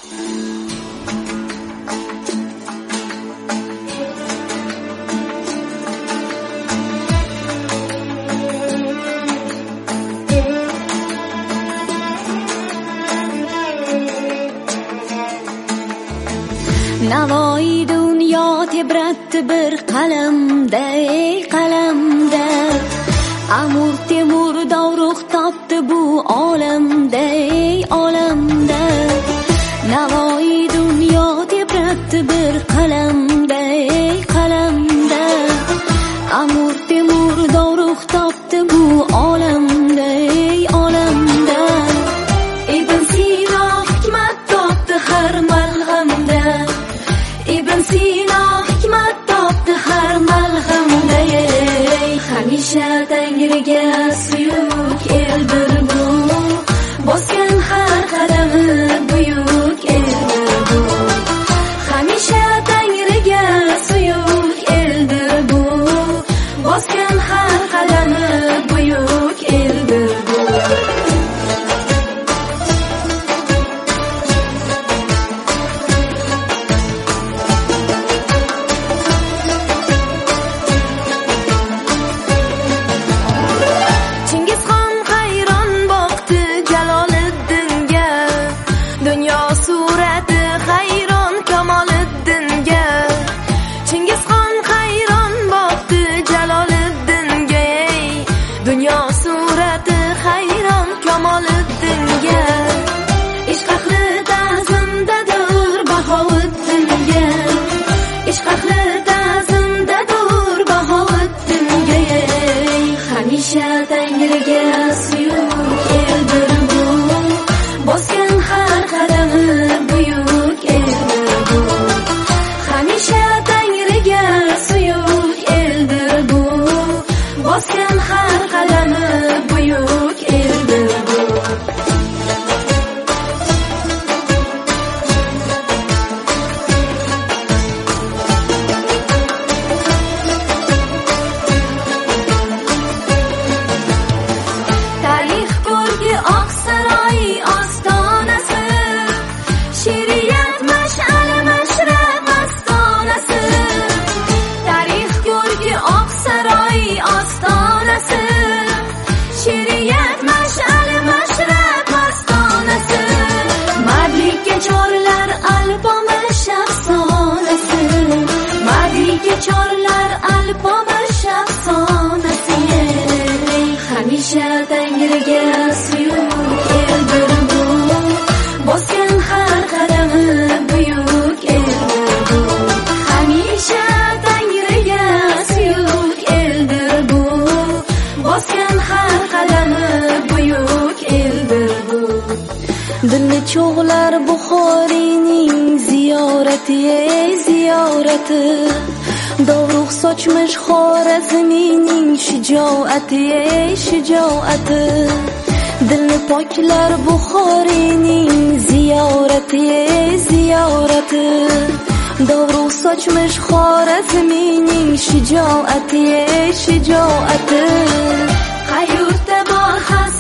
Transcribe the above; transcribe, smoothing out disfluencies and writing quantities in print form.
Navoiy dunyo tebratdi bir qalamda, qalamda. Amur Temur dovruq topdi bu olamda, olamda. Navoiy dunyo tebratdi bir qalamda, qalamda. Amur Temur dovruq topdi bu olamda, olamda. Ibn Sino hikmat topdi har malhamda. Ibn Sino hikmat topdi har malhamda. Hamisha Tangriga suyuk eldir bu, bosgan har qadami buyuk eldir bu. Hamisha Tangriga suyuk eldir bu, bosgan har qadami buyuk eldir bu. Dilni cho'g'lar Buxoriyning ziyorati, ziyorati. Dovruq sochmish Xorazmiyning shijoati, shijoati. Dilni poklar Buxoriyning ziyorati, ziyorati. Dovruq sochmish Xorazmiyning shijoati, shijoati. Qayerda bor